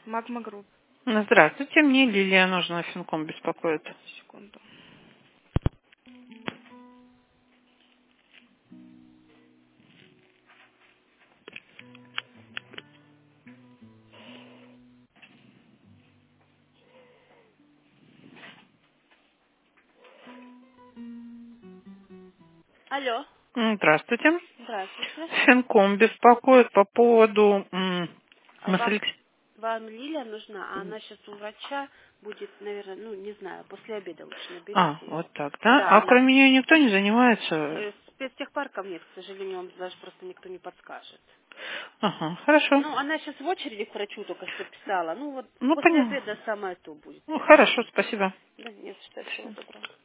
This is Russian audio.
Магма Групп. Здравствуйте, мне Лилия нужна, Финком беспокоит. Секунду. Алло, Здравствуйте. здравствуйте. Финком беспокоит по поводу... А Мы с вам, Алекс- вам Лилия нужна, а она сейчас у врача будет, наверное, не знаю, после обеда лучше наберите ее. Вот так, да? Да, А она кроме нее никто не занимается? спецтехпарков нет, к сожалению, вам даже просто никто не подскажет. Ага, хорошо. Ну, она сейчас в очереди к врачу только что писала. Ну, вот Ну, после поняла. обеда самое то будет, Ну, я думаю. хорошо, спасибо. Да нет, что, всего доброго.